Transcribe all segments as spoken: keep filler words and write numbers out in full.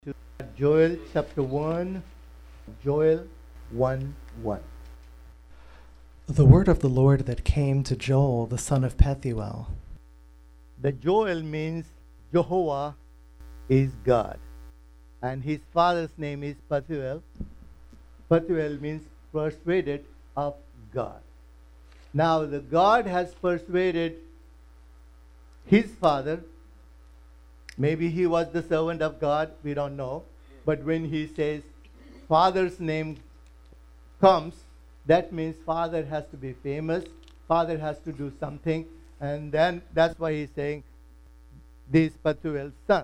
to Joel chapter one, Joel one one. The word of the Lord that came to Joel, the son of Pethuel. The Joel means Jehovah is God, and his father's name is Pethuel. Pethuel means persuaded of God. Now, the God has persuaded his father. Maybe he was the servant of God, we don't know. But when he says father's name comes, that means father has to be famous, father has to do something, and then that's why he's saying this Pethuel's son.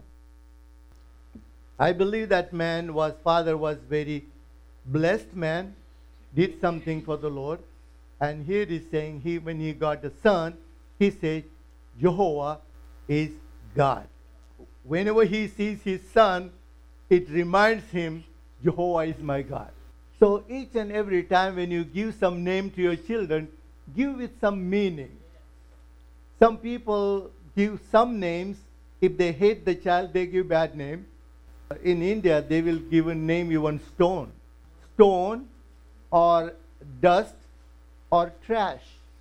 I believe that man was, father was very blessed man, did something for the Lord, and here he's saying he when he got the son, he said Jehovah is God. Whenever he sees his son, it reminds him, Jehovah is my God. So each and every time when you give some name to your children, give with some meaning. Some people give some names. If they hate the child, they give bad name. In India, they will give a name even stone. Stone or dust or trash.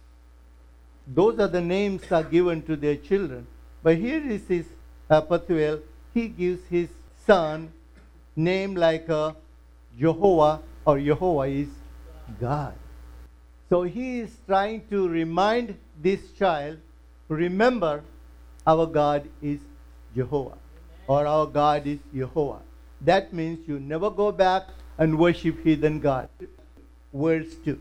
Those are the names that are given to their children. But here is his Uh, Pethuel, he gives his son name like uh, Jehovah, or Jehovah is God. So he is trying to remind this child, remember our God is Jehovah, or our God is Jehovah. That means you never go back and worship heathen God. Verse two.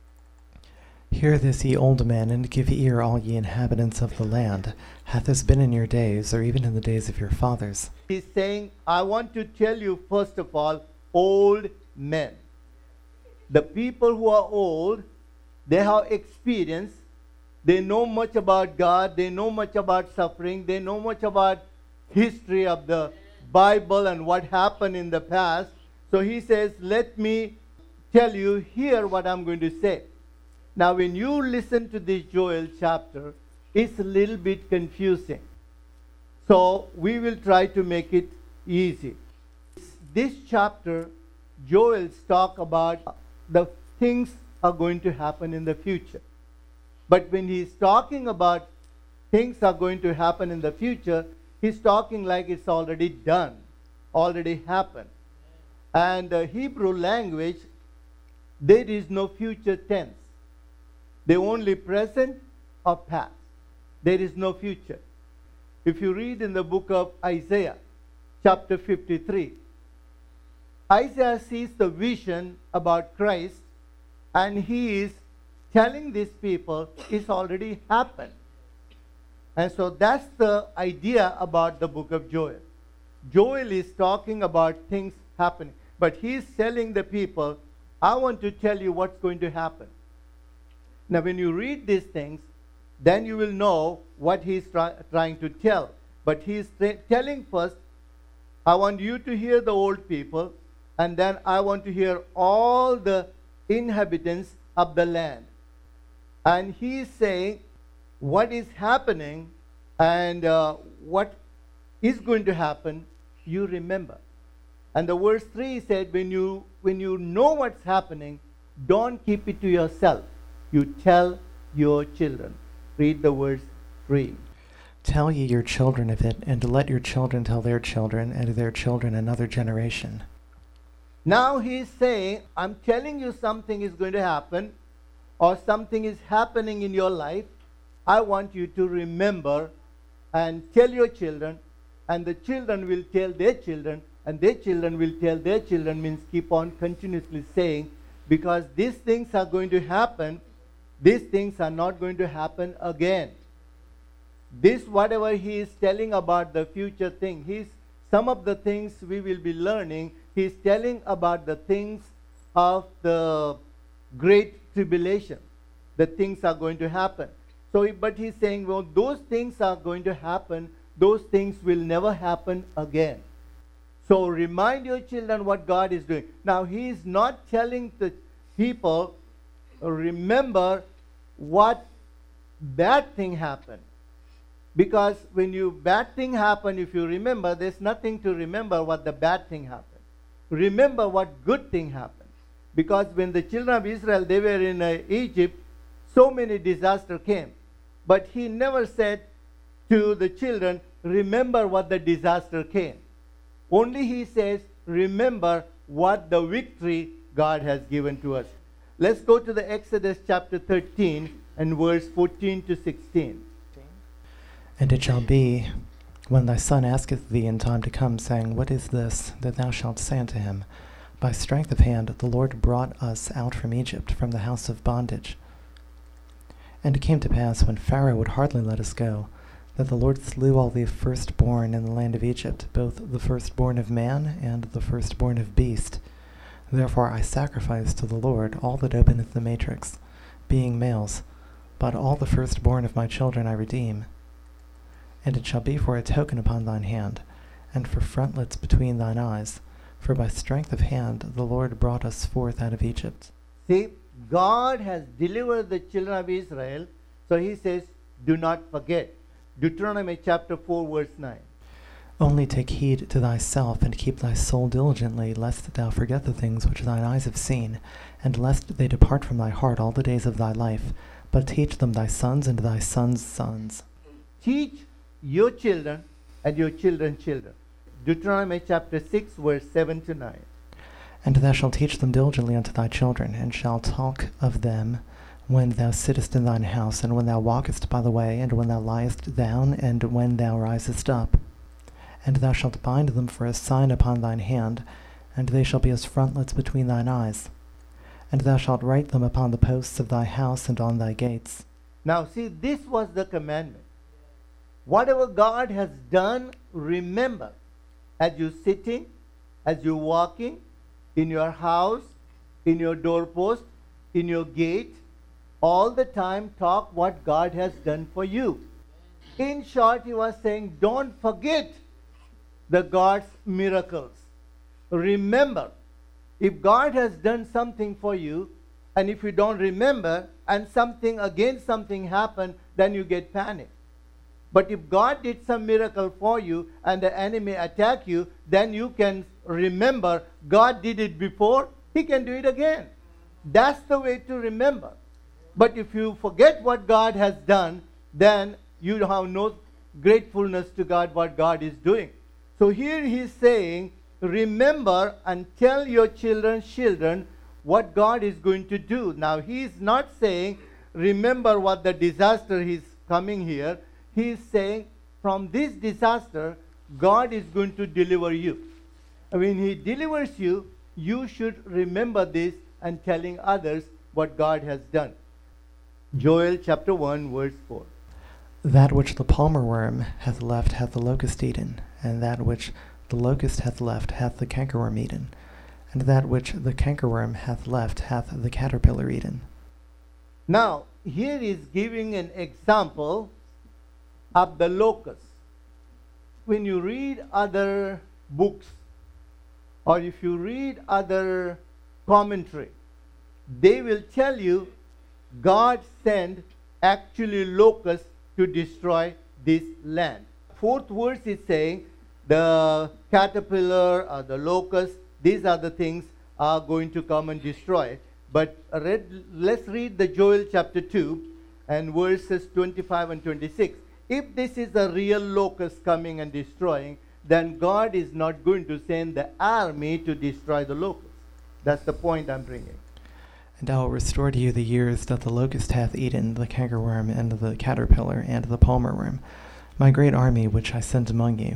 Hear this, ye old men, and give ear, all ye inhabitants of the land. Hath this been in your days, or even in the days of your fathers? He's saying, I want to tell you, first of all, old men. The people who are old, they have experience. They know much about God. They know much about suffering. They know much about history of the Bible and what happened in the past. So he says, let me tell you here what I'm going to say. Now, when you listen to this Joel chapter, it's a little bit confusing. So, we will try to make it easy. This chapter, Joel's talk about the things are going to happen in the future. But when he's talking about things are going to happen in the future, he's talking like it's already done, already happened. And the Hebrew language, there is no future tense. They only present or past. There is no future. If you read in the book of Isaiah, chapter fifty-three, Isaiah sees the vision about Christ, and he is telling these people it's already happened. And so that's the idea about the book of Joel. Joel is talking about things happening, but he's telling the people, I want to tell you what's going to happen. Now, when you read these things, then you will know what he's try- trying to tell. But he's tra- telling first, I want you to hear the old people, and then I want to hear all the inhabitants of the land. And he's saying what is happening and uh, what is going to happen, you remember. And the verse three said, when you, when you know what's happening, don't keep it to yourself. You tell your children. Read the verse three. Tell ye your children of it, and let your children tell their children, and their children another generation. Now he's saying, I'm telling you something is going to happen, or something is happening in your life. I want you to remember and tell your children, and the children will tell their children, and their children will tell their children, means keep on continuously saying, because these things are going to happen. These things are not going to happen again. This, whatever he is telling about the future thing, he's, some of the things we will be learning, he's telling about the things of the great tribulation. The things are going to happen. So, but he's saying, well, those things are going to happen. Those things will never happen again. So remind your children what God is doing. Now, he is not telling the people, remember what bad thing happened. Because when you bad thing happen, if you remember, there's nothing to remember what the bad thing happened. Remember what good thing happened. Because when the children of Israel, they were in uh, Egypt, so many disaster came. But he never said to the children, remember what the disaster came. Only he says, remember what the victory God has given to us. Let's go to the Exodus chapter thirteen and verse fourteen to sixteen. And it shall be, when thy son asketh thee in time to come, saying, What is this? That thou shalt say unto him, By strength of hand the Lord brought us out from Egypt, from the house of bondage. And it came to pass, when Pharaoh would hardly let us go, that the Lord slew all the firstborn in the land of Egypt, both the firstborn of man and the firstborn of beast. Therefore I sacrifice to the Lord all that openeth the matrix, being males, but all the firstborn of my children I redeem. And it shall be for a token upon thine hand, and for frontlets between thine eyes, for by strength of hand the Lord brought us forth out of Egypt. See, God has delivered the children of Israel, so he says, do not forget. Deuteronomy chapter four, verse nine. Only take heed to thyself, and keep thy soul diligently, lest thou forget the things which thine eyes have seen, and lest they depart from thy heart all the days of thy life, but teach them thy sons and thy sons' sons. Teach your children and your children's children. Deuteronomy chapter six, verse seven to nine. And thou shalt teach them diligently unto thy children, and shalt talk of them when thou sittest in thine house, and when thou walkest by the way, and when thou liest down, and when thou risest up. And thou shalt bind them for a sign upon thine hand, and they shall be as frontlets between thine eyes. And thou shalt write them upon the posts of thy house and on thy gates. Now see, this was the commandment. Whatever God has done, remember. As you're sitting, as you're walking, in your house, in your doorpost, in your gate, all the time talk what God has done for you. In short, he was saying, don't forget the God's miracles. Remember, if God has done something for you, and if you don't remember, and something against something happened, then you get panic. But if God did some miracle for you and the enemy attack you, then you can remember God did it before, he can do it again. That's the way to remember. But if you forget what God has done, then you have no gratefulness to God what God is doing. So here he's saying, remember and tell your children's children what God is going to do. Now he is not saying, remember what the disaster is coming here. He is saying, from this disaster, God is going to deliver you. When he delivers you, you should remember this and telling others what God has done. Joel chapter one, verse four. That which the palmer worm hath left hath the locust eaten, and that which the locust hath left hath the cankerworm eaten, and that which the cankerworm hath left hath the caterpillar eaten. Now, here is giving an example of the locust. When you read other books, or if you read other commentary, they will tell you God sent actually locusts to destroy this land. Fourth verse is saying the caterpillar or the locust, these are the things are going to come and destroy. But read, let's read the Joel chapter two and verses twenty-five and twenty-six. If this is a real locust coming and destroying, then God is not going to send the army to destroy the locust. That's the point I'm bringing. And I will restore to you the years that the locust hath eaten, the cankerworm, and the caterpillar, and the palmer worm, my great army which I sent among you.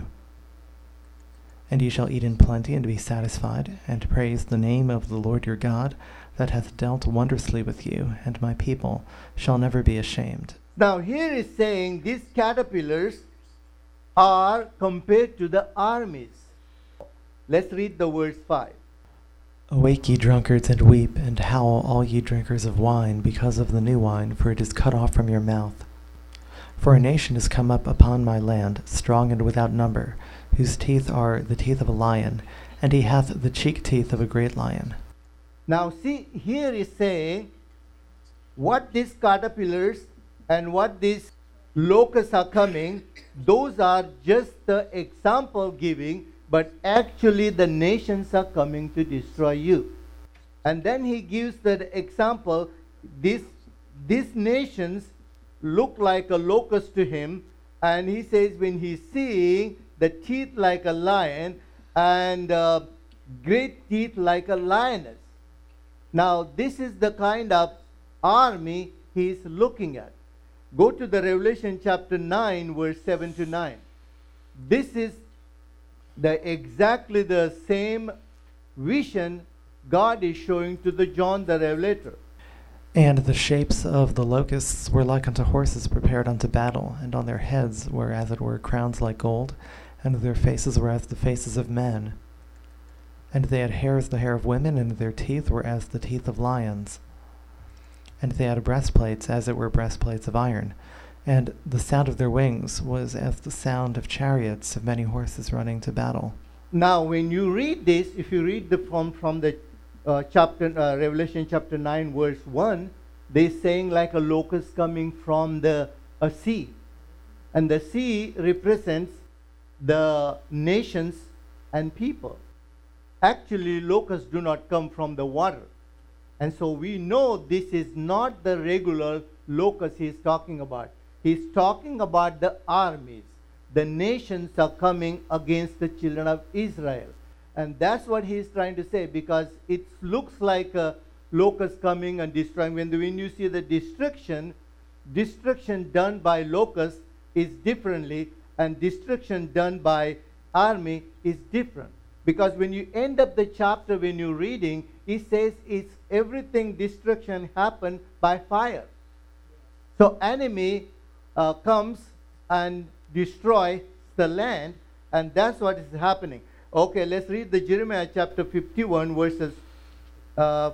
And ye shall eat in plenty and be satisfied, and praise the name of the Lord your God, that hath dealt wondrously with you, and my people shall never be ashamed. Now here is saying these caterpillars are compared to the armies. Let's read the verse five. Awake, ye drunkards, and weep, and howl, all ye drinkers of wine, because of the new wine, for it is cut off from your mouth. For a nation is come up upon my land, strong and without number, whose teeth are the teeth of a lion, and he hath the cheek teeth of a great lion. Now see, here is saying what these caterpillars and what these locusts are coming, those are just the example giving, but actually the nations are coming to destroy you. And then he gives the example, this, these nations look like a locust to him, and he says when he's seeing the teeth like a lion and uh, great teeth like a lioness. Now this is the kind of army he's looking at. Go to the Revelation chapter nine, verse seven to nine. This is the exactly the same vision God is showing to the John the Revelator. And the shapes of the locusts were like unto horses prepared unto battle, and on their heads were as it were crowns like gold, and their faces were as the faces of men. And they had hair as the hair of women, and their teeth were as the teeth of lions. And they had breastplates as it were breastplates of iron. And the sound of their wings was as the sound of chariots of many horses running to battle. Now, when you read this, if you read the from from the uh, chapter uh, Revelation chapter nine, verse one, they're saying like a locust coming from the a sea, and the sea represents the nations and people. Actually, locusts do not come from the water. And so we know this is not the regular locust he's talking about. He's talking about the armies. The nations are coming against the children of Israel. And that's what he's trying to say, because it looks like a locust coming and destroying. When, the, when you see the destruction, destruction done by locusts is differently, and destruction done by army is different. Because when you end up the chapter, when you're reading, it says it's everything destruction happened by fire. So enemy uh, comes and destroys the land, and that's what is happening. Okay, let's read the Jeremiah chapter fifty-one, verses uh,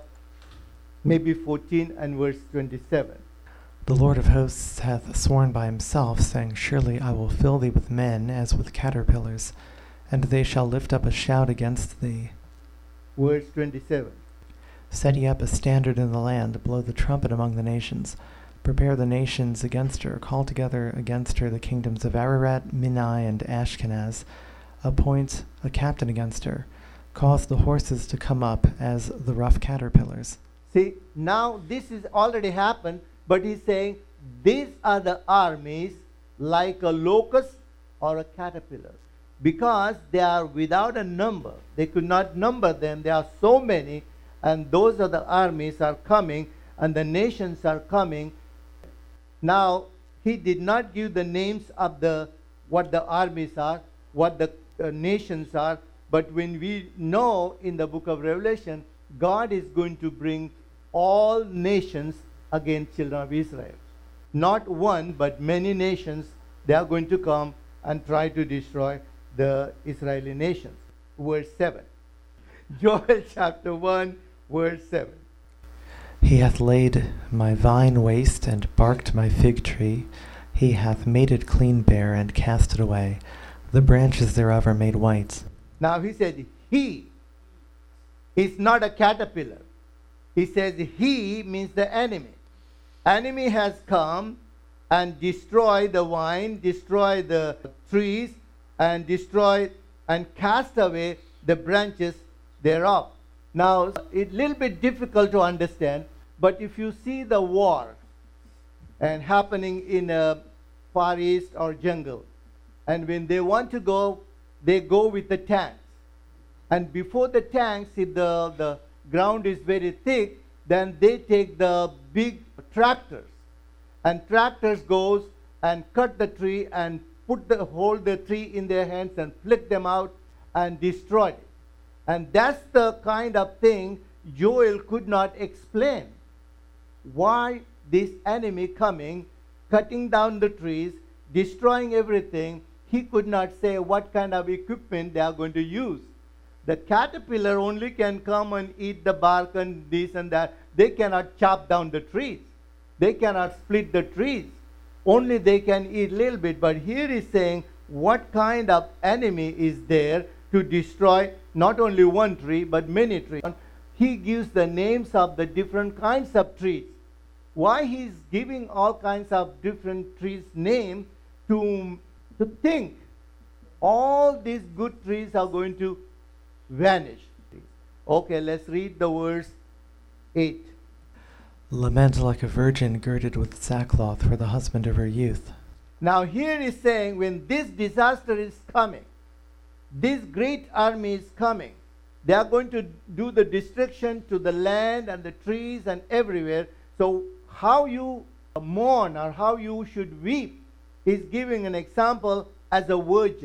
maybe fourteen and verse twenty-seven. The Lord of hosts hath sworn by himself, saying, Surely I will fill thee with men as with caterpillars, and they shall lift up a shout against thee. Verse twenty-seven. Set ye up a standard in the land, blow the trumpet among the nations. Prepare the nations against her, call together against her the kingdoms of Ararat, Minai, and Ashkenaz. Appoint a captain against her. Cause the horses to come up as the rough caterpillars. See, now this is already happened, but he's saying these are the armies like a locust or a caterpillar, because they are without a number. They could not number them. There are so many, and those are the armies are coming, and the nations are coming. Now, he did not give the names of the what the armies are, what the uh, nations are, but when we know in the book of Revelation, God is going to bring all nations against children of Israel. Not one, but many nations, they are going to come and try to destroy the Israeli nations. Verse seven. Joel chapter one, verse seven. He hath laid my vine waste, and barked my fig tree. He hath made it clean bare, and cast it away. The branches thereof are made white. Now he said, he is not a caterpillar. He says he means the enemy. Enemy has come and destroyed the vine, destroyed the trees, and destroyed and cast away the branches thereof. Now, it's a little bit difficult to understand, but if you see the war and happening in a Far East or jungle, and when they want to go, they go with the tanks. And before the tanks, if the, the ground is very thick, then they take the big tractors. And tractors goes and cut the tree and put the hold the tree in their hands and flick them out and destroy it. And that's the kind of thing Joel could not explain. Why this enemy coming, cutting down the trees, destroying everything, he could not say what kind of equipment they are going to use. The caterpillar only can come and eat the bark and this and that. They cannot chop down the trees. They cannot split the trees. Only they can eat a little bit. But here he's saying what kind of enemy is there to destroy not only one tree but many trees. He gives the names of the different kinds of trees. Why he's giving all kinds of different trees name to, to think all these good trees are going to vanish. Okay, let's read the verse eight. Lament like a virgin girded with sackcloth for the husband of her youth. Now here is saying when this disaster is coming, this great army is coming, they are going to do the destruction to the land and the trees and everywhere. So how you mourn or how you should weep, he's giving an example as a virgin.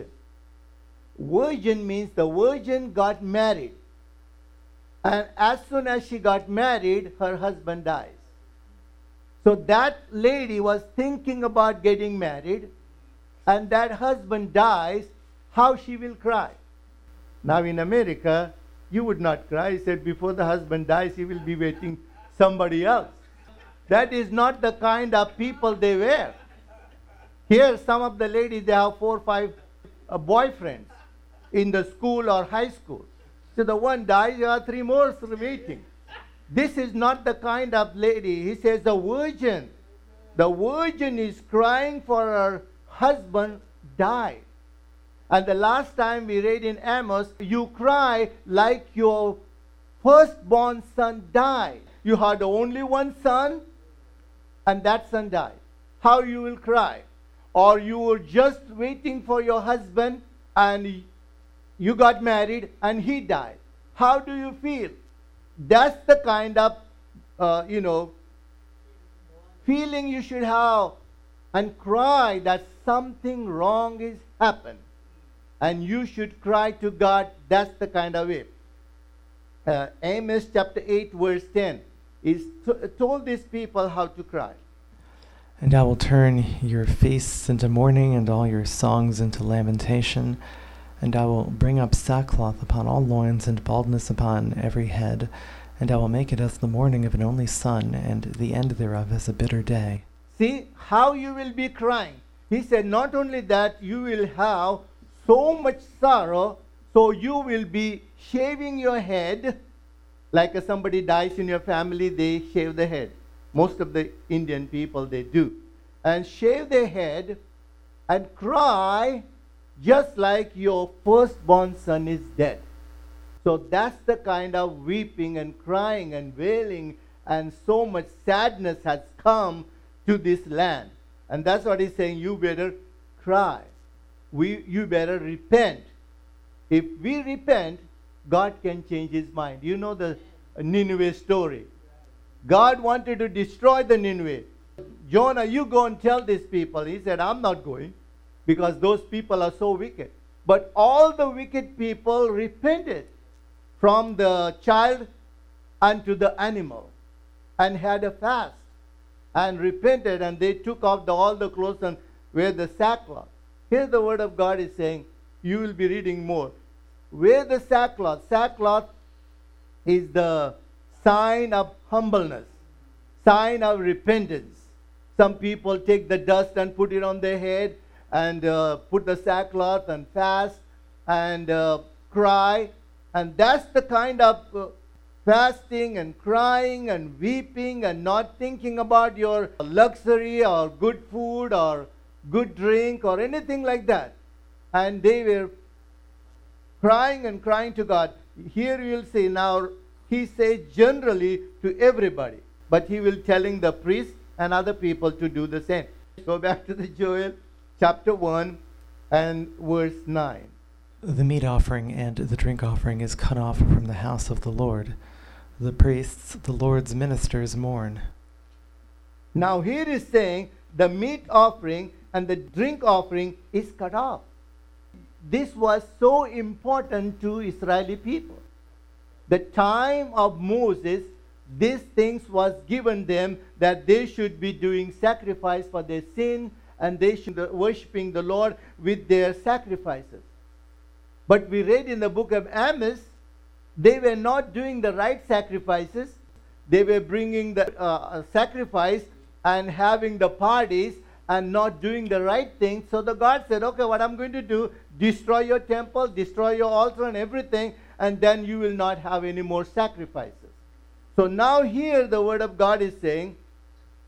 Virgin means the virgin got married. And as soon as she got married, her husband dies. So that lady was thinking about getting married, and that husband dies, how she will cry. Now in America, you would not cry. He said before the husband dies, he will be waiting somebody else. That is not the kind of people they were. Here, some of the ladies, they have four or five uh, boyfriends in the school or high school. So the one dies, you have three more waiting. This is not the kind of lady. He says the virgin. The virgin is crying for her husband died. And the last time we read in Amos, you cry like your firstborn son died. You had only one son, and that son died. How you will cry? Or you were just waiting for your husband, and you got married, and he died. How do you feel? That's the kind of, uh, you know, feeling you should have, and cry that something wrong is happened. And you should cry to God. That's the kind of way. Uh, Amos chapter eight verse ten is t- told these people how to cry. And I will turn your feasts into mourning and all your songs into lamentation. And I will bring up sackcloth upon all loins and baldness upon every head. And I will make it as the mourning of an only son, and the end thereof as a bitter day. See how you will be crying. He said not only that, you will have so much sorrow, so you will be shaving your head. Like if somebody dies in your family, they shave the head. Most of the Indian people, they do. And shave their head and cry just like your firstborn son is dead. So that's the kind of weeping and crying and wailing, and so much sadness has come to this land. And that's what he's saying, you better cry. We, you better repent. If we repent, God can change his mind. You know the Nineveh story. God wanted to destroy the Nineveh. Jonah, you go and tell these people. He said, I'm not going, because those people are so wicked. But all the wicked people repented, from the child unto the animal, and had a fast, and repented, and they took off the, all the clothes and wear the sackcloth. Here the word of God is saying, you will be reading more. Wear the sackcloth. Sackcloth is the sign of humbleness, sign of repentance. Some people take the dust and put it on their head, and uh, put the sackcloth and fast and uh, cry. And that's the kind of uh, fasting and crying and weeping and not thinking about your luxury or good food or good drink or anything like that. And they were crying and crying to God. Here you will see now, he says generally to everybody, but he will telling the priests and other people to do the same. Go back to the Joel chapter one and verse nine. The meat offering and the drink offering is cut off from the house of the Lord. The priests, the Lord's ministers, mourn. Now here is saying the meat offering and the drink offering is cut off. This was so important to Israeli people. The time of Moses, these things was given them, that they should be doing sacrifice for their sin, and they should be worshiping the Lord with their sacrifices. But we read in the book of Amos, they were not doing the right sacrifices. They were bringing the uh, sacrifice and having the parties and not doing the right thing. So the God said, okay, what I'm going to do, destroy your temple, destroy your altar and everything, and then you will not have any more sacrifices. So now here the word of God is saying,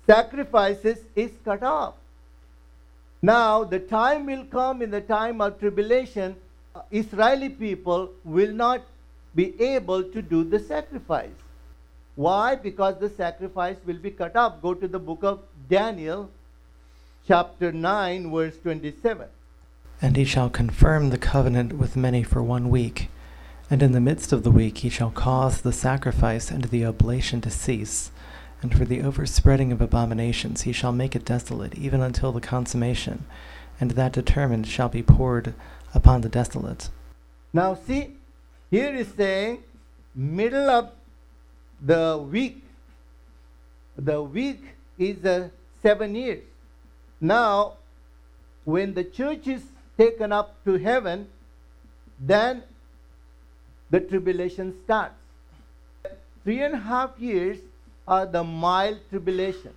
sacrifices is cut off. Now, the time will come in the time of tribulation, uh, Israeli people will not be able to do the sacrifice. Why? Because the sacrifice will be cut off. Go to the book of Daniel, chapter nine, verse twenty-seven. And he shall confirm the covenant with many for one week. And in the midst of the week he shall cause the sacrifice and the oblation to cease. And for the overspreading of abominations he shall make it desolate, even until the consummation. And that determined shall be poured upon the desolate. Now see, here is saying, middle of the week. The week is uh, seven years. Now, when the church is taken up to heaven, then the tribulation starts. Three and a half years are the mild tribulation.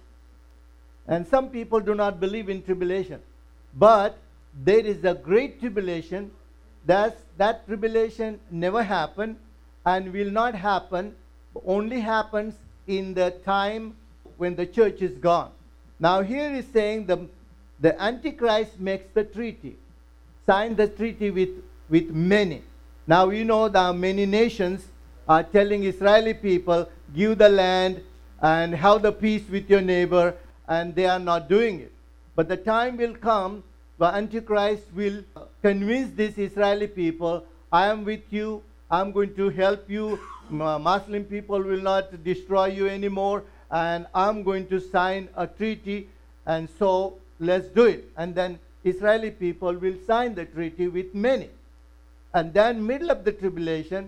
And some people do not believe in tribulation. But there is a great tribulation. That's, that tribulation never happened and will not happen, only happens in the time when the church is gone. Now here is saying the, the Antichrist makes the treaty, sign the treaty with, with many. Now you know that many nations are telling Israeli people, give the land and have the peace with your neighbor, and they are not doing it. But the time will come, the Antichrist will convince these Israeli people, I am with you, I'm going to help you, Muslim people will not destroy you anymore, and I'm going to sign a treaty, and so let's do it. And then Israeli people will sign the treaty with many. And then middle of the tribulation,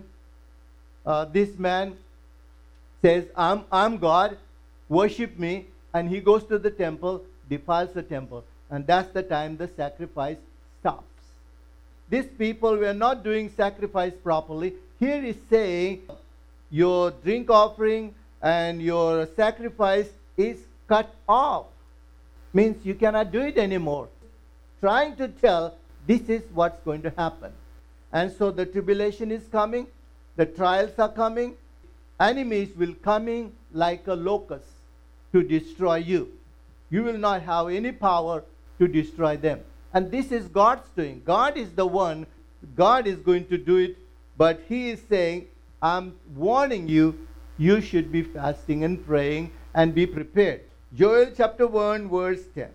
uh, this man says, I'm, I'm God, worship me, and he goes to the temple, defiles the temple. And that's the time the sacrifice stops. These people were not doing sacrifice properly. Here is saying, your drink offering and your sacrifice is cut off. Means you cannot do it anymore. Trying to tell, this is what's going to happen. And so the tribulation is coming, the trials are coming, enemies will coming like a locust to destroy you. You will not have any power to destroy them. And this is God's doing. God is the one, God is going to do it, but he is saying, I'm warning you, you should be fasting and praying and be prepared. Joel chapter one, verse ten.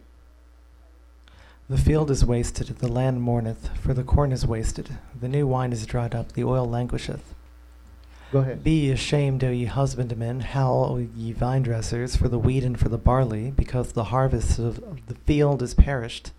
The field is wasted, the land mourneth, for the corn is wasted, the new wine is dried up, the oil languisheth. Go ahead. Be ye ashamed, O ye husbandmen, howl, ye vine dressers, for the wheat and for the barley, because the harvest of, of the field is perished.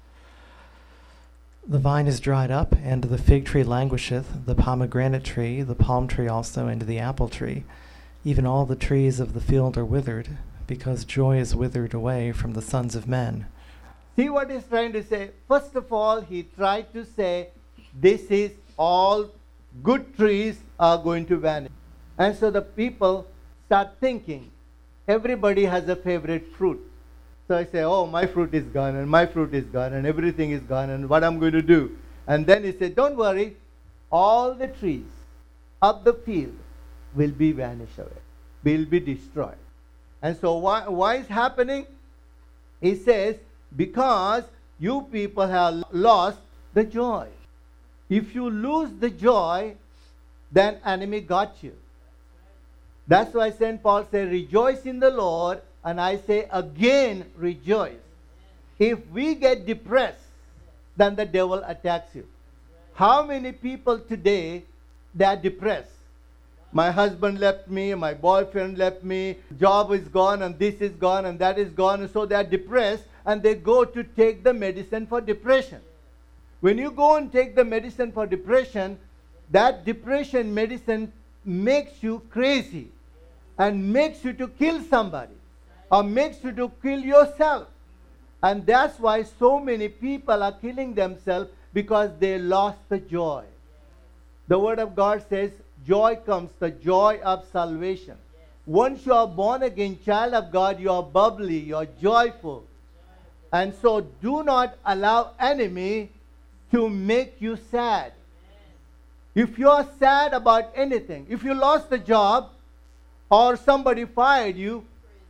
The vine is dried up, and the fig tree languisheth, the pomegranate tree, the palm tree also, and the apple tree. Even all the trees of the field are withered, because joy is withered away from the sons of men. See what he's trying to say? First of all, he tried to say, this is all good trees are going to vanish. And so the people start thinking, everybody has a favorite fruit. So I say, oh, my fruit is gone, and my fruit is gone, and everything is gone, and what I'm going to do? And then he said, don't worry, all the trees of the field will be vanished away, will be destroyed. And so why, why is happening? He says, because you people have lost the joy. If you lose the joy, then enemy got you. That's why Saint Paul said, rejoice in the Lord, and I say again, rejoice. If we get depressed, then the devil attacks you. How many people today, they are depressed? My husband left me, my boyfriend left me, job is gone, and this is gone, and that is gone, and so they are depressed, and they go to take the medicine for depression. When you go and take the medicine for depression, that depression medicine makes you crazy and makes you to kill somebody or makes you to kill yourself. And that's why so many people are killing themselves, because they lost the joy. The Word of God says, joy comes, the joy of salvation. Once you are born again, child of God, you are bubbly, you are joyful. And so do not allow enemy to make you sad. If you are sad about anything, if you lost the job or somebody fired you,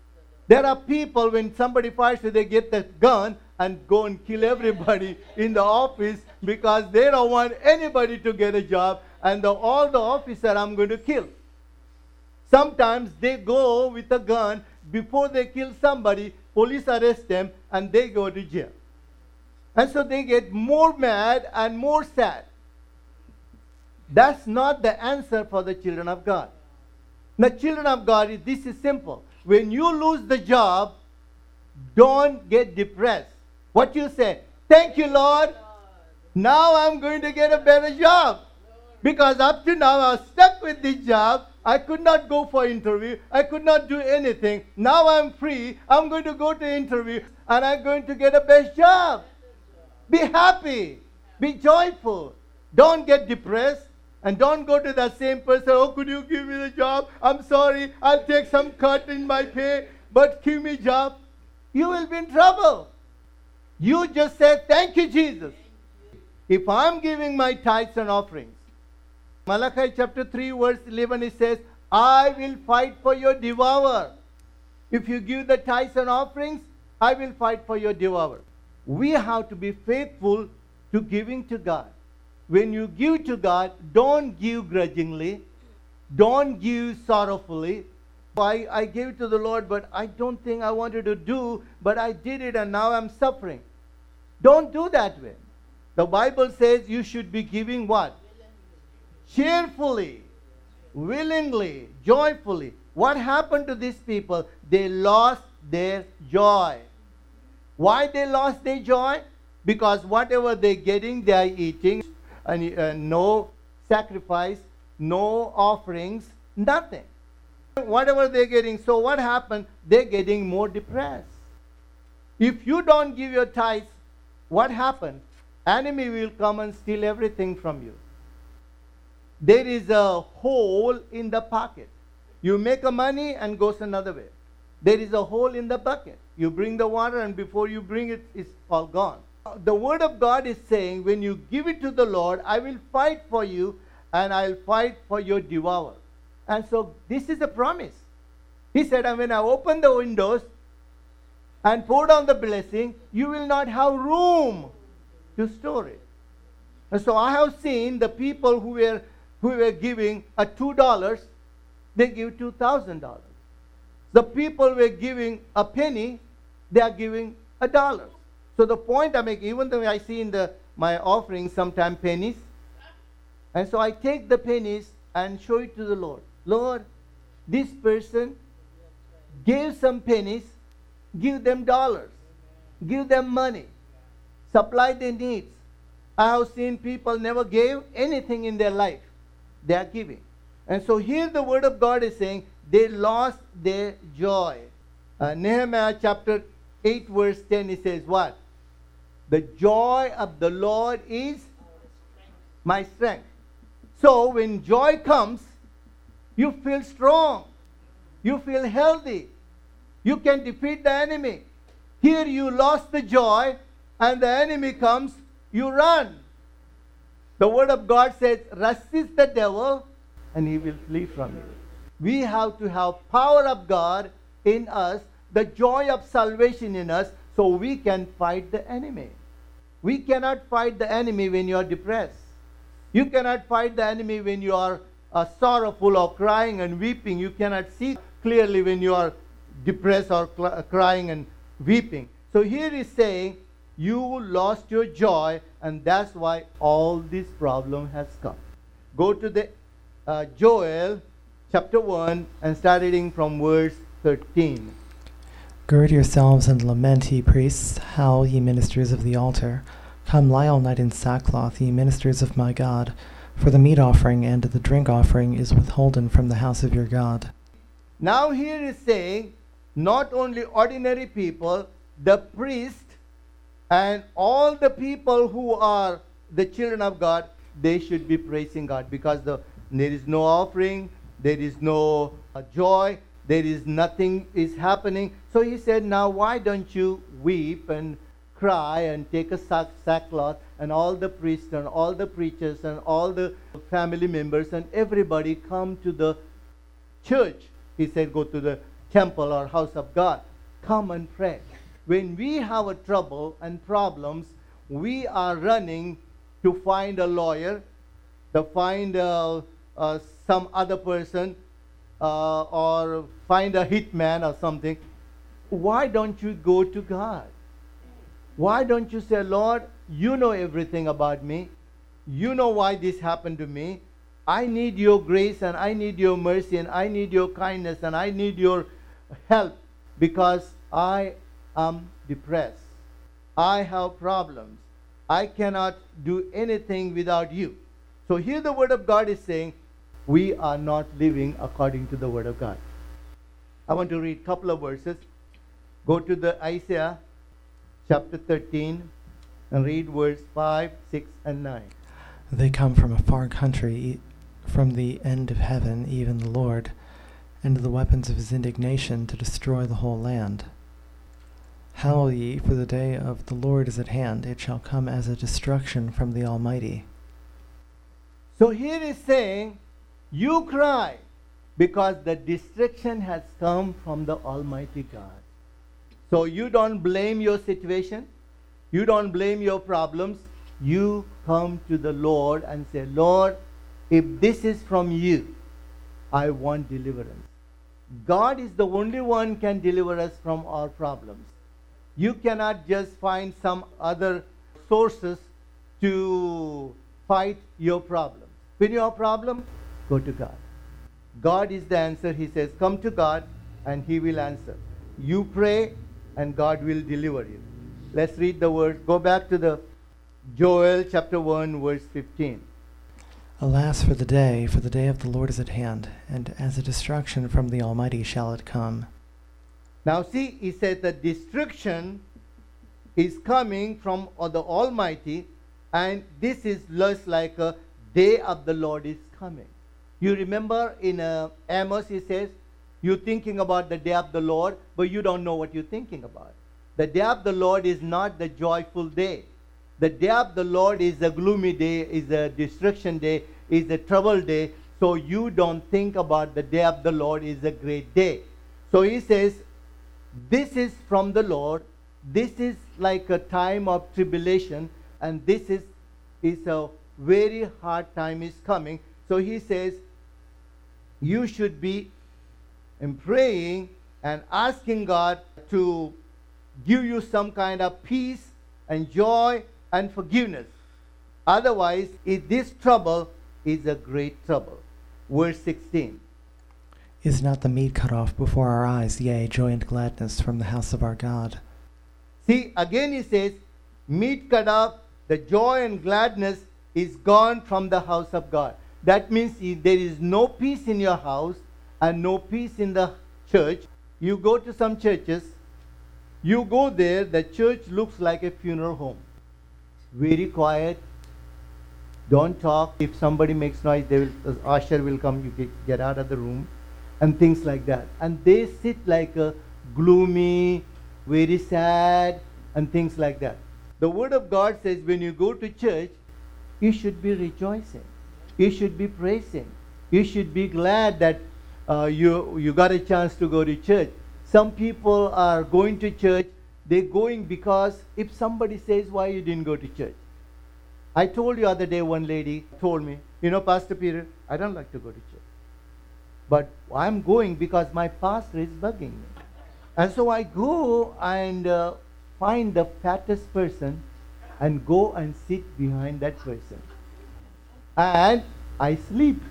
There are people, when somebody fires you, they get the gun and go and kill everybody in the office because they don't want anybody to get a job, and the, all the officer I'm going to kill. Sometimes they go with a gun. Before they kill somebody, police arrest them and they go to jail. And so they get more mad and more sad. That's not the answer for the children of God. The children of God, this is simple. When you lose the job, don't get depressed. What you say? Thank you, Lord. Now I'm going to get a better job. Because up to now I was stuck with this job. I could not go for interview. I could not do anything. Now I'm free. I'm going to go to interview and I'm going to get a best job. Be happy. Be joyful. Don't get depressed. And don't go to that same person, oh, could you give me the job? I'm sorry, I'll take some cut in my pay, but give me job. You will be in trouble. You just say, thank you, Jesus. If I'm giving my tithes and offerings, Malachi chapter three, verse eleven, it says, I will fight for your devourer. If you give the tithes and offerings, I will fight for your devourer. We have to be faithful to giving to God. When you give to God, don't give grudgingly. Don't give sorrowfully. I, I gave to the Lord, but I don't think I wanted to do, but I did it and now I'm suffering. Don't do that way. The Bible says you should be giving what? Cheerfully, willingly, joyfully. What happened to these people? They lost their joy. Why they lost their joy? Because whatever they're getting, they are eating. And uh, no sacrifice, no offerings, nothing. Whatever they're getting, so what happened? They're getting more depressed. If you don't give your tithes, what happens? Enemy will come and steal everything from you. There is a hole in the pocket. You make a money and goes another way. There is a hole in the bucket. You bring the water and before you bring it, it's all gone. The word of God is saying, when you give it to the Lord, I will fight for you and I'll fight for your devourer. And so this is a promise. He said, and when I open the windows and pour down the blessing, you will not have room to store it. And so I have seen the people who were, who were giving a two dollars, they give two thousand dollars. The people were giving a penny, they are giving a dollar. So the point I make, even though I see in the my offerings sometimes pennies, and so I take the pennies and show it to the Lord. Lord, this person gave some pennies, give them dollars, give them money, supply their needs. I have seen people never gave anything in their life. They are giving. And so here the word of God is saying they lost their joy. Uh, Nehemiah chapter eight verse ten, it says what? The joy of the Lord is my strength. So when joy comes, you feel strong. You feel healthy. You can defeat the enemy. Here you lost the joy and the enemy comes, you run. The word of God says, resist the devil and he will flee from you. We have to have power of God in us, the joy of salvation in us, so we can fight the enemy. We cannot fight the enemy when you are depressed. You cannot fight the enemy when you are uh, sorrowful or crying and weeping. You cannot see clearly when you are depressed or cl- crying and weeping. So here he's saying, you lost your joy, and that's why all this problem has come. Go to the uh, Joel chapter one and start reading from verse thirteen. Gird yourselves and lament, ye priests, howl, ye ministers of the altar. Come lie all night in sackcloth, ye ministers of my God. For the meat offering and the drink offering is withholden from the house of your God. Now here is saying, not only ordinary people, the priest and all the people who are the children of God, they should be praising God because the, there is no offering, there is no uh, joy, there is nothing is happening. So he said, now why don't you weep and cry and take a sack, sackcloth, and all the priests and all the preachers and all the family members and everybody come to the church. He said, go to the temple or house of God. come and pray. When we have a trouble and problems, we are running to find a lawyer, to find uh, uh, some other person, uh, or find a hitman or something. Why don't you go to God? Why don't you say, Lord, you know everything about me. You know why this happened to me. I need your grace and I need your mercy and I need your kindness and I need your help because I am depressed. I have problems. I cannot do anything without you. So here the word of God is saying, we are not living according to the word of God. I want to read a couple of verses. Go to the Isaiah chapter thirteen and read verse five, six, and nine. They come from a far country, e- from the end of heaven, even the Lord, and the weapons of his indignation to destroy the whole land. Howl ye, for the day of the Lord is at hand. It shall come as a destruction from the Almighty. So here is saying, you cry because the destruction has come from the Almighty God. So you don't blame your situation. You don't blame your problems. You come to the Lord and say, Lord, if this is from you, I want deliverance. God is the only one who can deliver us from our problems. You cannot just find some other sources to fight your problems. When you have a problem, go to God. God is the answer. He says, come to God and he will answer. You pray and God will deliver you. Let's read the word. Go back to the Joel chapter one, verse fifteen. Alas for the day, for the day of the Lord is at hand, and as a destruction from the Almighty shall it come. Now see, he said the destruction is coming from the Almighty, and this is just like a day of the Lord is coming. You remember in uh, Amos, he says, you're thinking about the day of the Lord, but you don't know what you're thinking about. The day of the Lord is not the joyful day. The day of the Lord is a gloomy day, is a destruction day, is a trouble day. So you don't think about the day of the Lord is a great day. So he says, this is from the Lord. This is like a time of tribulation, and this is, is a very hard time is coming. So he says, you should be in praying and asking God to give you some kind of peace and joy and forgiveness. Otherwise, if this trouble is a great trouble. Verse sixteen. Is not the meat cut off before our eyes, yea, joy and gladness from the house of our God? See, again he says, meat cut off, the joy and gladness is gone from the house of God. That means if there is no peace in your house and no peace in the church. You go to some churches, you go there, the church looks like a funeral home. Very quiet. Don't talk. If somebody makes noise, they will, the usher will come, you get, get out of the room, and things like that. And they sit like a gloomy, very sad, and things like that. The Word of God says when you go to church, you should be rejoicing. You should be praising. You should be glad that uh, you, you got a chance to go to church. Some people are going to church, they're going because if somebody says why you didn't go to church. I told you other day, one lady told me, you know, Pastor Peter, I don't like to go to church. But I'm going because my pastor is bugging me. And so I go and uh, find the fattest person and go and sit behind that person. And I sleep.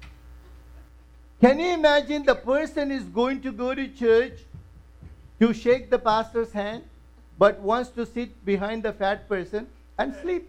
Can you imagine the person is going to go to church to shake the pastor's hand, but wants to sit behind the fat person and sleep?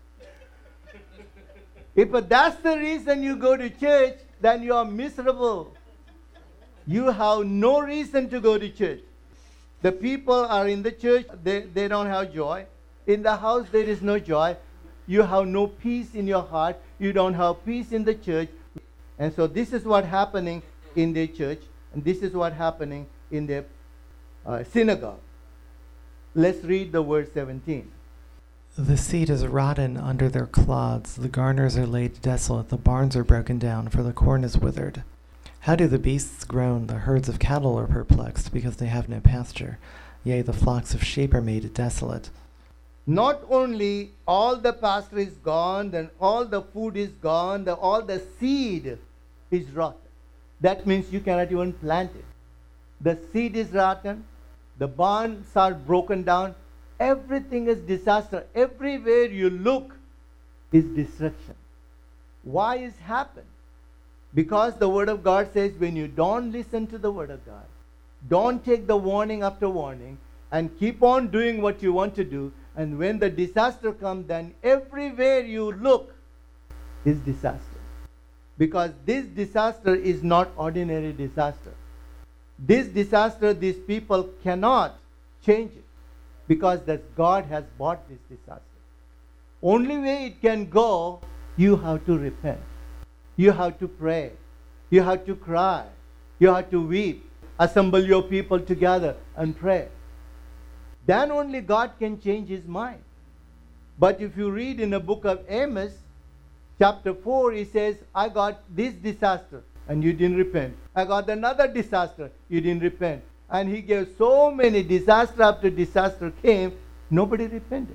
If that's the reason you go to church, then you are miserable. You have no reason to go to church. The people are in the church, they, they don't have joy. In the house, there is no joy. You have no peace in your heart. You don't have peace in the church. And so this is what happening in the church, and this is what happening in the uh, synagogue. Let's read the verse seventeen. The seed is rotten under their clods, the garners are laid desolate, the barns are broken down, for the corn is withered. How do the beasts groan? The herds of cattle are perplexed, because they have no pasture. Yea, the flocks of sheep are made desolate. Not only all the pasture is gone, then all the food is gone, the, all the seed is rotten. That means you cannot even plant it. The seed is rotten, the barns are broken down, everything is disaster. Everywhere you look is destruction. Why is happened? Because the Word of God says when you don't listen to the Word of God, don't take the warning after warning, and keep on doing what you want to do, and when the disaster comes, then everywhere you look is disaster. Because this disaster is not ordinary disaster. This disaster, these people cannot change it, because that God has bought this disaster. Only way it can go, you have to repent. You have to pray. You have to cry. You have to weep. Assemble your people together and pray. Then only God can change his mind. But if you read in the book of Amos, chapter four, he says, I got this disaster and you didn't repent. I got another disaster, you didn't repent. And he gave so many disaster after disaster came, nobody repented.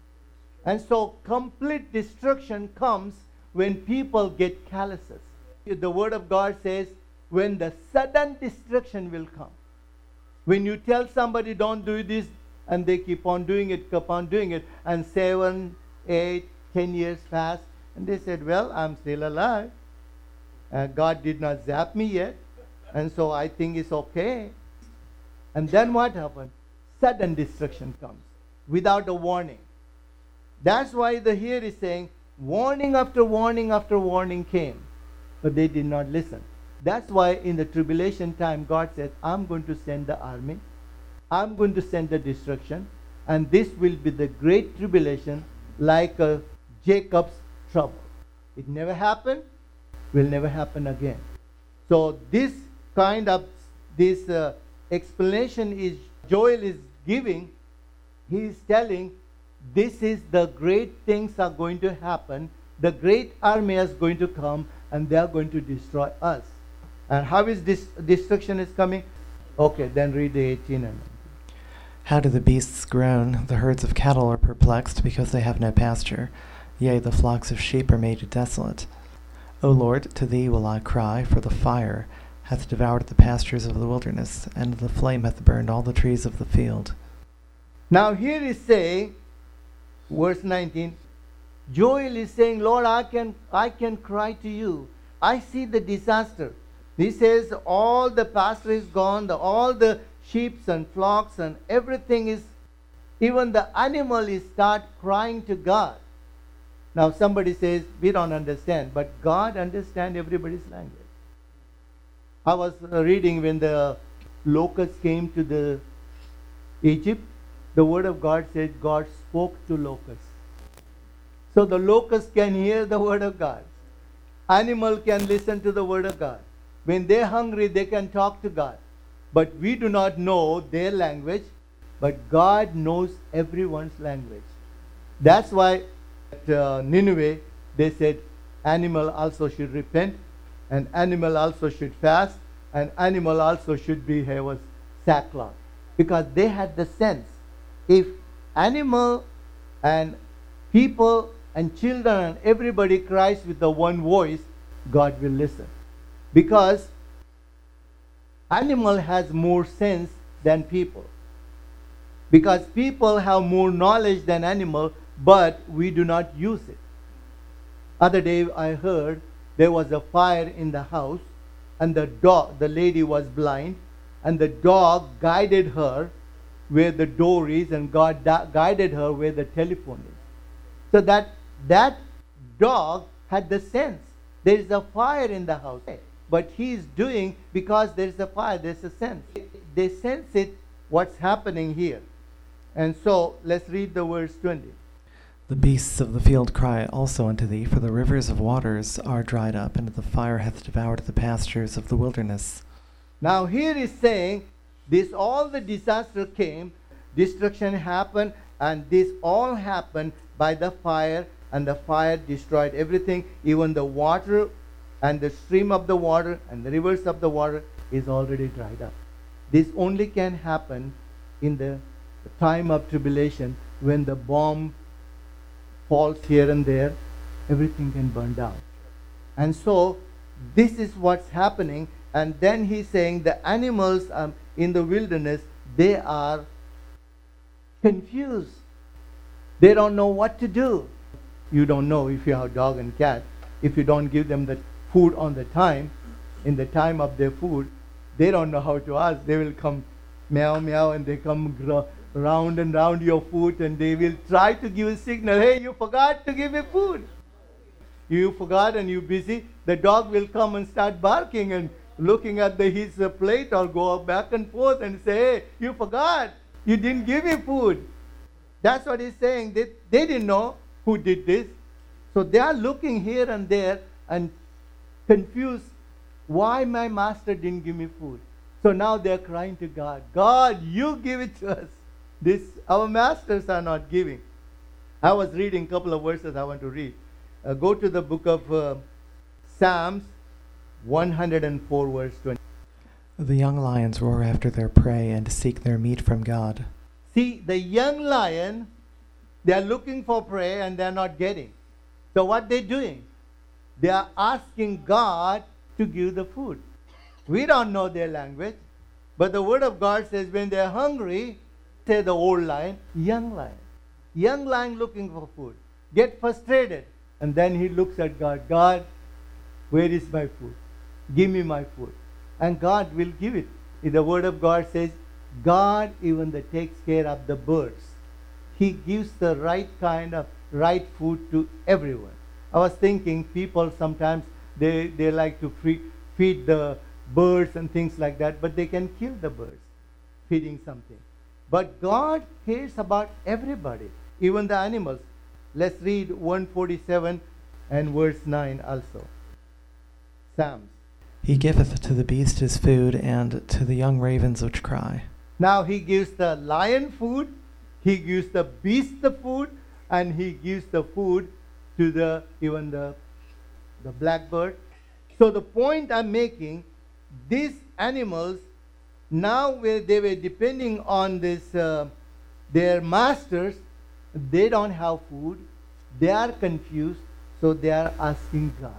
And so complete destruction comes when people get calluses. The Word of God says, when the sudden destruction will come. When you tell somebody don't do this, and they keep on doing it, keep on doing it, and seven, eight, ten years pass, and they said, well, I'm still alive. Uh, God did not zap me yet, and so I think it's okay. And then what happened? Sudden destruction comes without a warning. That's why the here is saying, warning after warning after warning came, but they did not listen. That's why in the tribulation time, God said, I'm going to send the army. I'm going to send the destruction. And this will be the great tribulation like a Jacob's trouble. It never happened, will never happen again. So this kind of, this uh, explanation is, Joel is giving, he is telling, this is the great things are going to happen. The great army is going to come and they are going to destroy us. And how is this destruction is coming? Okay, then read the eighteen and nineteen. How do the beasts groan? The herds of cattle are perplexed, because they have no pasture. Yea, the flocks of sheep are made desolate. O Lord, to thee will I cry, for the fire hath devoured the pastures of the wilderness, and the flame hath burned all the trees of the field. Now here is saying, verse nineteen, Joel is saying, Lord, I can, I can cry to you. I see the disaster. He says all the pasture is gone, the, all the sheep and flocks and everything is, even the animal is start crying to God. Now somebody says, we don't understand, but God understands everybody's language. I was uh, reading when the locusts came to the Egypt, the word of God said God spoke to locusts. So the locust can hear the word of God. Animal can listen to the word of God. When they're hungry, they can talk to God. But we do not know their language, but God knows everyone's language. That's why at uh, Nineveh, they said animal also should repent, and animal also should fast, and animal also should be have a sackcloth. Because they had the sense. If animal and people and children and everybody cries with the one voice, God will listen. Because animal has more sense than people. Because people have more knowledge than animal, but we do not use it. Other day I heard there was a fire in the house, and the dog, the lady was blind, and the dog guided her where the door is, and God guided her where the telephone is. So that that dog had the sense. There is a fire in the house. But he is doing, because there is a fire, there is a sense. They sense it, what's happening here. And so, let's read the verse twenty. The beasts of the field cry also unto thee, for the rivers of waters are dried up, and the fire hath devoured the pastures of the wilderness. Now here is saying, this all the disaster came, destruction happened, and this all happened by the fire, and the fire destroyed everything, even the water and the stream of the water and the rivers of the water is already dried up. This only can happen in the time of tribulation, when the bomb falls here and there, everything can burn down. And so this is what's happening. And then he's saying the animals um, in the wilderness, they are confused. They don't know what to do. You don't know if you have dog and cat. If you don't give them the food on the time, in the time of their food, they don't know how to ask. They will come meow meow and they come gr- round and round your food, and they will try to give a signal, hey, you forgot to give me food. You forgot and you're busy. The dog will come and start barking and looking at the, his uh, plate, or go back and forth and say, hey, you forgot. You didn't give me food. That's what he's saying. They, they didn't know who did this. So they are looking here and there and confused. Why my master didn't give me food? So now they're crying to God. God, you give it to us. This, our masters are not giving. I was reading a couple of verses I want to read. Uh, go to the book of uh, Psalms one hundred four, verse twenty. The young lions roar after their prey and seek their meat from God. See, the young lion, they are looking for prey and they are not getting. So what they're doing? They are asking God to give the food. We don't know their language, but the word of God says when they're hungry, say the old lion, young lion. Young lion looking for food. Get frustrated. And then he looks at God. God, where is my food? Give me my food. And God will give it. The word of God says, God even that takes care of the birds. He gives the right kind of right food to everyone. I was thinking people sometimes, they, they like to free, feed the birds and things like that, but they can kill the birds feeding something. But God cares about everybody, even the animals. Let's read one forty-seven and verse nine also. Psalms. He giveth to the beast his food, and to the young ravens which cry. Now he gives the lion food, he gives the beast the food, and he gives the food to the even the, the blackbird. So the point I'm making, these animals, now where they were depending on this, uh, their masters, they don't have food, they are confused, so they are asking God.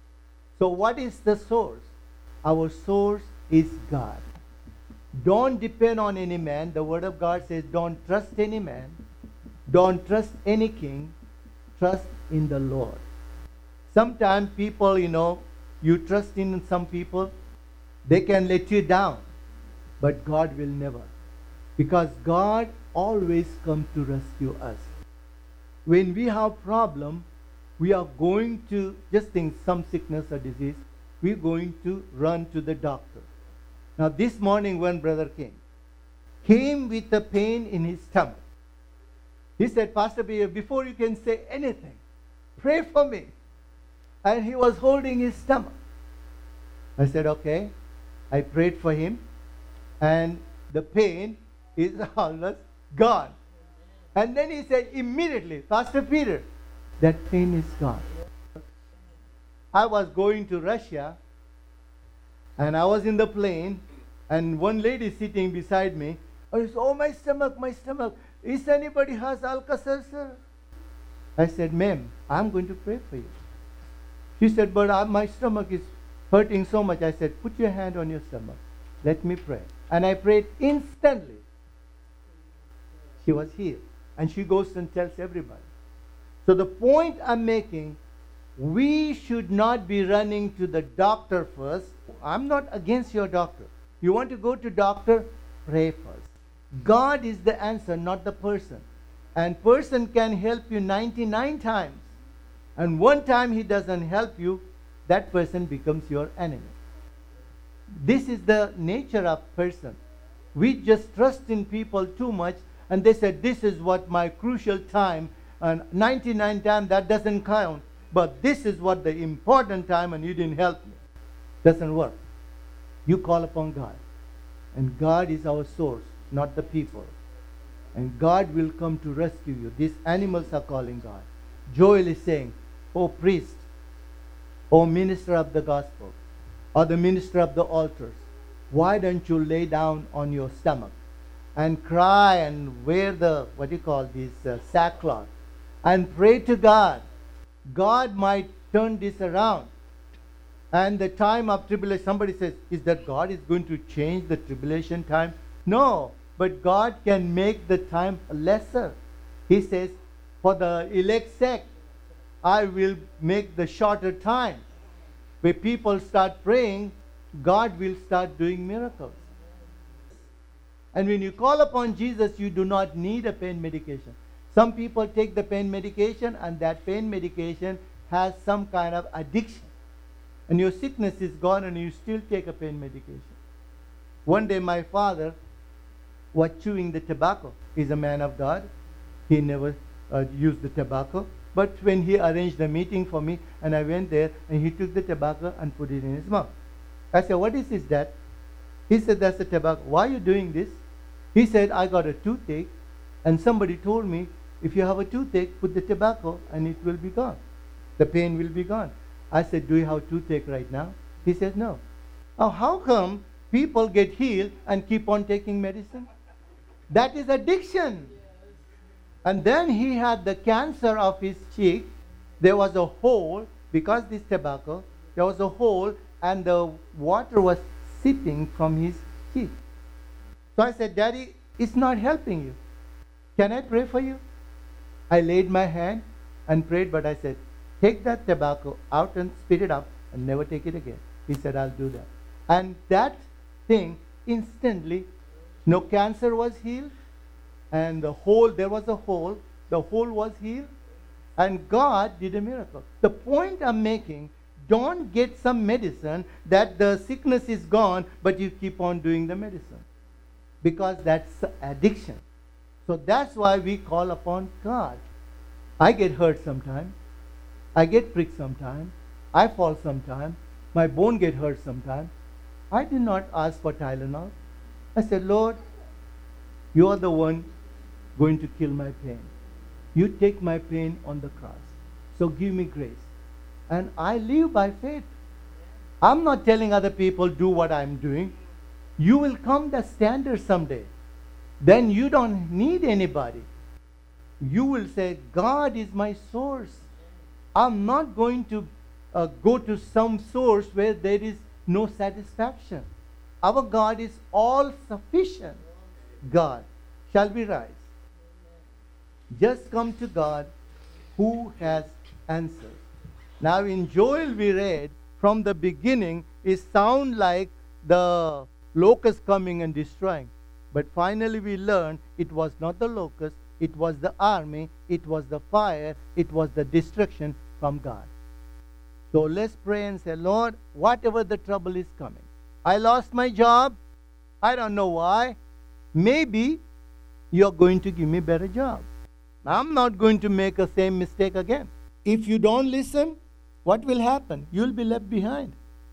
So what is the source? Our source is God. Don't depend on any man. The word of God says don't trust any man, don't trust any king, trust in the Lord. Sometimes people, you know, you trust in some people, they can let you down, but God will never. Because God always comes to rescue us. When we have problem, we are going to, just think some sickness or disease, we're going to run to the doctor. Now this morning when brother came, came with a pain in his stomach. He said, Pastor Beer, before you can say anything, pray for me. And he was holding his stomach. I said, okay. I prayed for him, and the pain is almost gone. And then he said immediately, Pastor Peter, that pain is gone. I was going to Russia, and I was in the plane, and one lady sitting beside me, I said, oh, my stomach, my stomach. Is anybody has Alka-Seltzer? I said, ma'am, I'm going to pray for you. She said, but I, my stomach is hurting so much. I said, put your hand on your stomach. Let me pray. And I prayed instantly. She was healed. And she goes and tells everybody. So the point I'm making, we should not be running to the doctor first. I'm not against your doctor. You want to go to doctor? Pray first. God is the answer, not the person. And person can help you ninety-nine times. And one time he doesn't help you, that person becomes your enemy. This is the nature of person. We just trust in people too much, and they said, this is what my crucial time, and ninety-nine times that doesn't count, but this is what the important time, and you didn't help me. Doesn't work. You call upon God. And God is our source, not the people. And God will come to rescue you. These animals are calling God. Joel is saying, oh priest, or minister of the gospel, or the minister of the altars, why don't you lay down on your stomach and cry and wear the, what do you call this, uh, sackcloth, and pray to God? God might turn this around. And the time of tribulation, somebody says, is that God is going to change the tribulation time? No, but God can make the time lesser. He says, for the elect sect, I will make the shorter time. Where people start praying, God will start doing miracles. And when you call upon Jesus, you do not need a pain medication. Some people take the pain medication, and that pain medication has some kind of addiction. And your sickness is gone, and you still take a pain medication. One day my father was chewing the tobacco. He's a man of God. He never uh, used the tobacco. But when he arranged a meeting for me, and I went there, and he took the tobacco and put it in his mouth. I said, what is this, Dad? He said, that's the tobacco. Why are you doing this? He said, I got a toothache, and somebody told me, if you have a toothache, put the tobacco, and it will be gone. The pain will be gone. I said, do you have toothache right now? He said, no. Now, how come people get healed and keep on taking medicine? That is addiction. And then he had the cancer of his cheek. There was a hole, because this tobacco, there was a hole, and the water was seeping from his cheek. So I said, Daddy, it's not helping you. Can I pray for you? I laid my hand and prayed, but I said, take that tobacco out and spit it up and never take it again. He said, I'll do that. And that thing, instantly, no cancer was healed, and the hole, there was a hole, the hole was healed, and God did a miracle. The point I'm making, don't get some medicine that the sickness is gone, but you keep on doing the medicine. Because that's addiction. So that's why we call upon God. I get hurt sometimes. I get pricked sometimes. I fall sometimes. My bone get hurt sometimes. I did not ask for Tylenol. I said, Lord, you are the one going to kill my pain. You take my pain on the cross. So give me grace. And I live by faith. I'm not telling other people, do what I'm doing. You will come the standard someday. Then you don't need anybody. You will say, God is my source. I'm not going to uh, go to some source where there is no satisfaction. Our God is all sufficient God. Shall we rise? Just come to God who has answers. Now in Joel we read, from the beginning, it sound like the locust coming and destroying. But finally we learned it was not the locust, it was the army, it was the fire, it was the destruction from God. So let's pray and say, Lord, whatever the trouble is coming. I lost my job. I don't know why. Maybe you're going to give me a better job. I'm not going to make the same mistake again. If you don't listen, what will happen? You'll be left behind.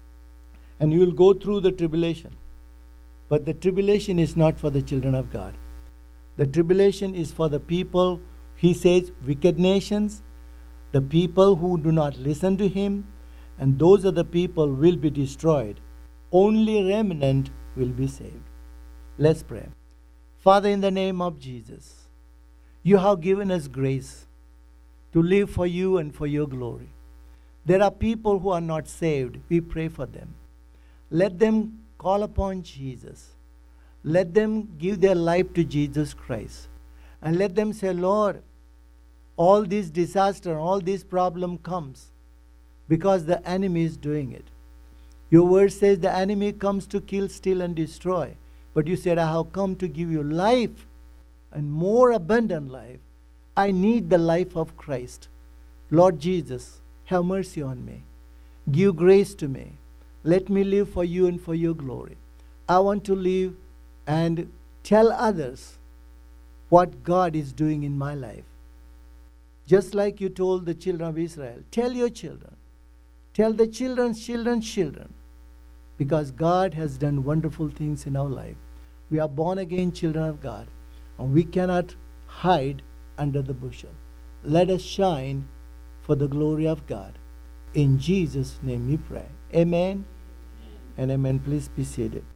And you'll go through the tribulation. But the tribulation is not for the children of God. The tribulation is for the people, he says, wicked nations, the people who do not listen to him, and those are the people will be destroyed. Only remnant will be saved. Let's pray. Father, in the name of Jesus, you have given us grace to live for you and for your glory. There are people who are not saved. We pray for them. Let them call upon Jesus. Let them give their life to Jesus Christ. And let them say, Lord, all this disaster, all this problem comes because the enemy is doing it. Your word says the enemy comes to kill, steal, and destroy. But you said, I have come to give you life and more abundant life. I need the life of Christ. Lord Jesus, have mercy on me. Give grace to me. Let me live for you and for your glory. I want to live and tell others what God is doing in my life. Just like you told the children of Israel, tell your children. Tell the children's children's children. Because God has done wonderful things in our life. We are born again children of God. And we cannot hide under the bushel. Let us shine for the glory of God. In Jesus' name we pray. Amen and amen. Please be seated.